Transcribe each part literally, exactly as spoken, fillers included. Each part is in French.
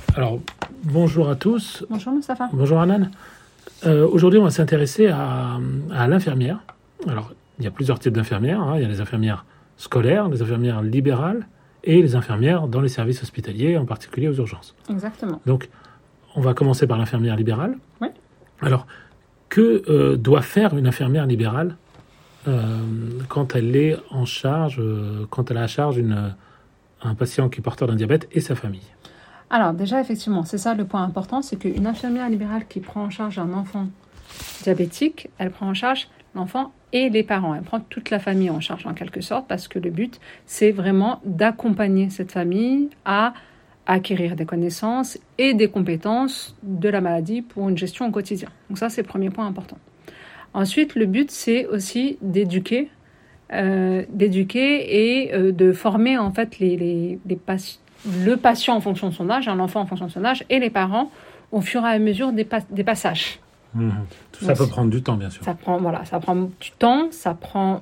Alors, bonjour à tous. Bonjour Moustapha. Bonjour Anan. Euh, aujourd'hui, on va s'intéresser à, à l'infirmière. Alors, il y a plusieurs types d'infirmières. Hein. Il y a les infirmières scolaires, les infirmières libérales et les infirmières dans les services hospitaliers, en particulier aux urgences. Exactement. Donc, on va commencer par l'infirmière libérale. Oui. Alors, que euh, doit faire une infirmière libérale euh, quand elle est en charge, euh, quand elle a à charge une, un patient qui est porteur d'un diabète et sa famille? Alors déjà, effectivement, c'est ça le point important, c'est qu'une infirmière libérale qui prend en charge un enfant diabétique, elle prend en charge l'enfant et les parents. Elle prend toute la famille en charge en quelque sorte, parce que le but, c'est vraiment d'accompagner cette famille à acquérir des connaissances et des compétences de la maladie pour une gestion au quotidien. Donc ça, c'est le premier point important. Ensuite, le but, c'est aussi d'éduquer, euh, d'éduquer et euh, de former en fait les, les, les patients, le patient en fonction de son âge, l'enfant en fonction de son âge, et les parents au fur et à mesure des, pas, des passages. Mmh. Tout ça Donc, peut prendre du temps, bien sûr. Ça prend, voilà, ça prend du temps, ça prend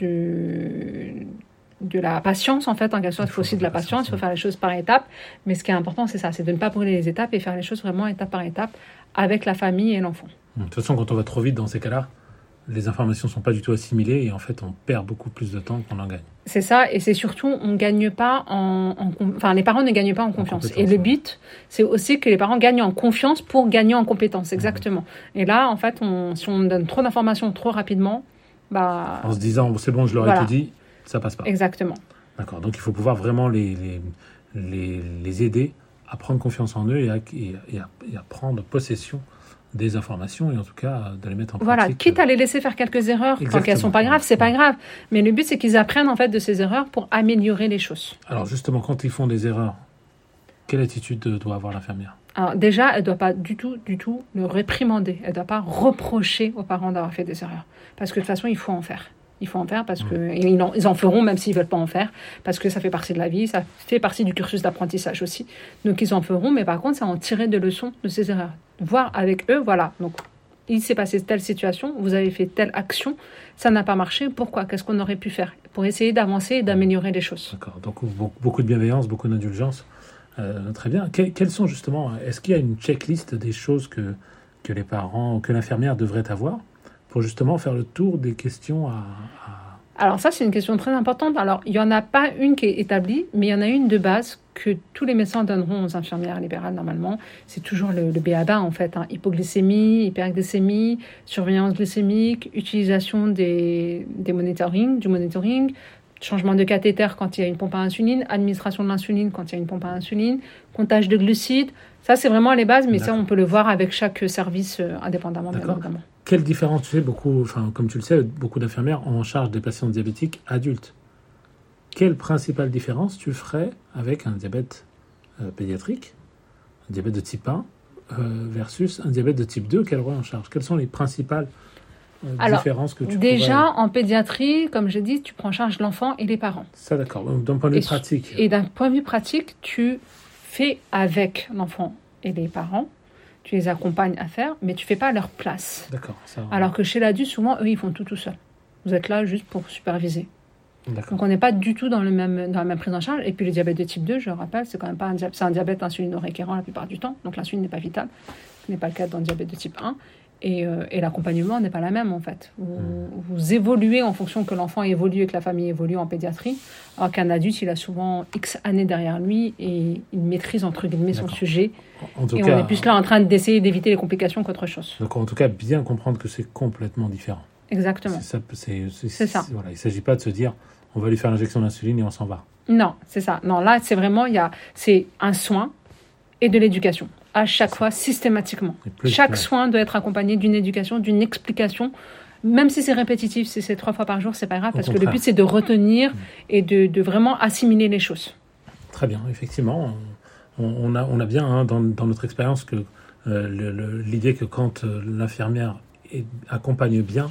de, de la patience, en fait. En quelque sorte, il faut aussi de la patience, il faut faire les choses par étapes. Mais ce qui est important, c'est ça, c'est de ne pas brûler les étapes et faire les choses vraiment étape par étape avec la famille et l'enfant. De toute façon, quand on va trop vite dans ces cas-là, les informations ne sont pas du tout assimilées et en fait, on perd beaucoup plus de temps qu'on en gagne. C'est ça, et c'est surtout, on gagne pas en, en... Enfin, les parents ne gagnent pas en confiance. En et le but, c'est aussi que les parents gagnent en confiance pour gagner en compétence, exactement. Mmh. Et là, en fait, on, si on donne trop d'informations trop rapidement, bah... En se disant, c'est bon, je leur ai voilà. tout dit, ça passe pas. Exactement. D'accord, donc il faut pouvoir vraiment les, les, les, les aider à prendre confiance en eux et à, et, à, et à prendre possession des informations et en tout cas de les mettre en pratique. Voilà, quitte à les laisser faire quelques erreurs, Exactement. Tant qu'elles sont pas graves, c'est pas grave. Mais le but, c'est qu'ils apprennent en fait de ces erreurs pour améliorer les choses. Alors justement, quand ils font des erreurs, quelle attitude doit avoir l'infirmière? Alors déjà, elle doit pas du tout, du tout le réprimander. Elle doit pas reprocher aux parents d'avoir fait des erreurs. Parce que de toute façon, il faut en faire. Il faut en faire parce que mmh. ils, en, ils en feront même s'ils veulent pas en faire, parce que ça fait partie de la vie, ça fait partie du cursus d'apprentissage aussi. Donc ils en feront, mais par contre, c'est en tirer des leçons de ces erreurs. Voir avec eux, voilà. Donc il s'est passé telle situation, vous avez fait telle action, ça n'a pas marché. Pourquoi? Qu'est-ce qu'on aurait pu faire pour essayer d'avancer et d'améliorer les choses? D'accord. Donc beaucoup de bienveillance, beaucoup d'indulgence. Euh, très bien. Que, quelles sont justement, est-ce qu'il y a une checklist des choses que que les parents, que l'infirmière devrait avoir pour justement faire le tour des questions à, à... Alors ça, c'est une question très importante. Alors, il n'y en a pas une qui est établie, mais il y en a une de base que tous les médecins donneront aux infirmières libérales normalement. C'est toujours le, le B A B A en fait. Hein. Hypoglycémie, hyperglycémie, surveillance glycémique, utilisation des, des monitoring, du monitoring, changement de cathéter quand il y a une pompe à insuline, administration de l'insuline quand il y a une pompe à insuline, comptage de glucides. Ça, c'est vraiment les bases, mais D'accord. ça, on peut le voir avec chaque service euh, indépendamment, bien évidemment. Quelle différence, tu sais, beaucoup, enfin, comme tu le sais, beaucoup d'infirmières ont en charge des patients diabétiques adultes. Quelle principale différence tu ferais avec un diabète euh, pédiatrique, un diabète de type un, euh, versus un diabète de type deux qu'elle aurait en charge? Quelles sont les principales euh, Alors, différences que tu déjà, pourrais... en pédiatrie, comme j'ai dit, tu prends en charge l'enfant et les parents. Ça, d'accord. Donc, d'un point de vue et, pratique. Et d'un point de vue pratique, tu fais avec l'enfant et les parents. Tu les accompagnes à faire, mais tu ne fais pas à leur place. D'accord. Ça, Alors que chez l'adulte, souvent, eux, ils font tout tout seuls. Vous êtes là juste pour superviser. D'accord. Donc, on n'est pas du tout dans, le même, dans la même prise en charge. Et puis, le diabète de type deux, je le rappelle, c'est quand même pas un diabète, c'est un diabète insulino-requérant la plupart du temps. Donc, l'insuline n'est pas vitale. Ce n'est pas le cas dans le diabète de type un. Et, euh, et l'accompagnement n'est pas la même, en fait. Vous, mmh. vous évoluez en fonction que l'enfant évolue et que la famille évolue en pédiatrie. Alors qu'un adulte, il a souvent X années derrière lui et il maîtrise, entre guillemets, son sujet. En tout et cas, on est plus là en train d'essayer d'éviter les complications qu'autre chose. Donc, en tout cas, bien comprendre que c'est complètement différent. Exactement. C'est ça. C'est, c'est, c'est ça. Voilà, il ne s'agit pas de se dire, on va lui faire l'injection d'insuline et on s'en va. Non, c'est ça. Non, là, c'est vraiment, il y a, c'est un soin et de l'éducation. À chaque fois, systématiquement. Chaque clair. soin doit être accompagné d'une éducation, d'une explication. Même si c'est répétitif, si c'est trois fois par jour, c'est pas grave, Au parce contraire. que le but, c'est de retenir mmh. et de, de vraiment assimiler les choses. Très bien, effectivement. On, on, a, on a bien, hein, dans, dans notre expérience, que euh, le, le, l'idée que quand euh, l'infirmière est, accompagne bien,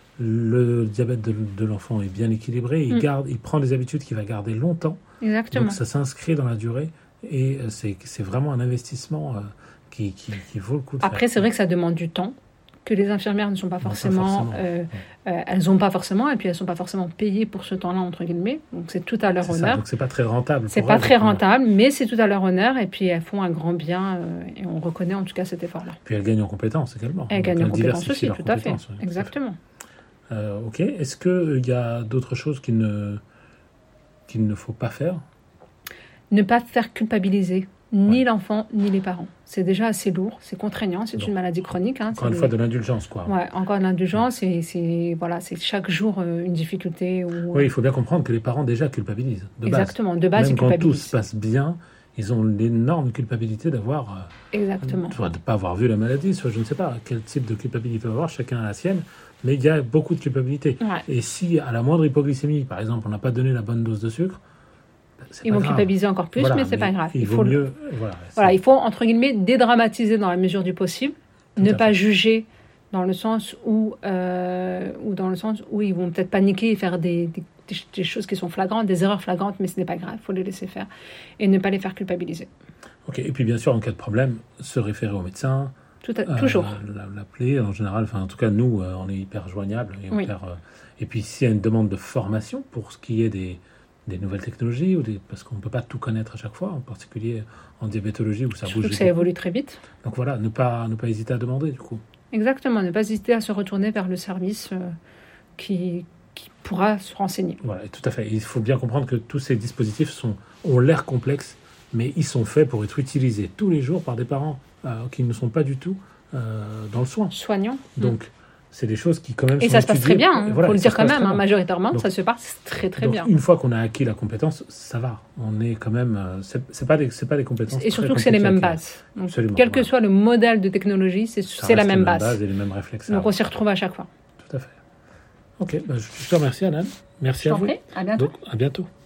le diabète de, de l'enfant est bien équilibré, il, mmh. garde, il prend des habitudes qu'il va garder longtemps. Exactement. Donc ça s'inscrit dans la durée. Et c'est, c'est vraiment un investissement euh, qui, qui, qui vaut le coup de Après, faire. c'est vrai que ça demande du temps, que les infirmières ne sont pas forcément, non, pas forcément. Euh, euh, elles n'ont pas forcément, et puis elles ne sont pas forcément payées pour ce temps-là, entre guillemets. Donc c'est tout à leur C'est honneur. ça, donc c'est pas très rentable. C'est pour pas elles, très donc, rentable, mais c'est tout à leur honneur, et puis elles font un grand bien, euh, et on reconnaît en tout cas cet effort-là. Puis elles gagnent en compétences également. Elles Donc, gagnent en elles compétences diversifient aussi, leurs tout à fait. compétences, ouais, Exactement. Euh, ok. Est-ce qu'il y a d'autres choses qu'il ne, qu'il ne faut pas faire? Ne pas faire culpabiliser ni Ouais. l'enfant, ni les parents. C'est déjà assez lourd, c'est contraignant, c'est Donc, une maladie chronique. Hein, Encore une c'est- fois, de l'indulgence, quoi. Ouais, encore de l'indulgence, et c'est voilà, c'est chaque jour euh, une difficulté. Ou, Oui, il faut bien comprendre que les parents déjà culpabilisent, de base. Exactement, de base, Même ils quand tout culpabilisent. se passe bien, ils ont l'énorme culpabilité d'avoir... euh, Exactement. soit de ne pas avoir vu la maladie, soit je ne sais pas quel type de culpabilité il peut avoir, chacun a la sienne, mais il y a beaucoup de culpabilité. Ouais. Et si à la moindre hypoglycémie, par exemple, on n'a pas donné la bonne dose de sucre, c'est Ils pas vont grave. culpabiliser encore plus, Voilà, mais c'est pas grave. Il, Il vaut faut le- mieux... Voilà, Voilà, c'est- il faut, entre guillemets, dédramatiser dans la mesure du possible, Tout ne à pas fait. juger dans le sens où, euh, ou dans le sens où ils vont peut-être paniquer et faire des, des, des- des choses qui sont flagrantes, des erreurs flagrantes, mais ce n'est pas grave, il faut les laisser faire et ne pas les faire culpabiliser. Ok. Et puis bien sûr, en cas de problème, se référer au médecin, Tout à- euh, toujours. la- l'appeler en général, enfin en tout cas nous, euh, on est hyper joignable. Et, on Oui. perd, euh, et puis s'il y a une demande de formation pour ce qui est des, des nouvelles technologies, ou des, parce qu'on ne peut pas tout connaître à chaque fois, en particulier en diabétologie où ça Surtout bouge que ça beaucoup. évolue très vite. Donc voilà, ne pas, ne pas hésiter à demander du coup. Exactement, ne pas hésiter à se retourner vers le service euh, qui, qui pourra se renseigner. Voilà, tout à fait. Il faut bien comprendre que tous ces dispositifs sont, ont l'air complexes, mais ils sont faits pour être utilisés tous les jours par des parents euh, qui ne sont pas du tout euh, dans le soin. Soignant. Donc, c'est des choses qui quand même Et sont ça se passe très étudiées. bien, il Et voilà, faut le ça dire se quand passe même, très hein, bien. majoritairement, Donc- ça se passe très très Donc, bien. une fois qu'on a acquis la compétence, ça va. On est quand même. euh, C'est c'est pas des, c'est pas des compétences. Et très surtout que c'est les compliquées à mêmes acquérir. bases. Donc, Absolument, quel que voilà. soit le modèle de technologie, c'est Ça c'est la reste même les mêmes base. bases et les mêmes réflexes. à Donc on avoir. s'y retrouve à chaque fois. Tout à fait. Ok, bah, je te remercie, Anan. Merci Je à t'en vous. prie, à bientôt. Donc, à bientôt.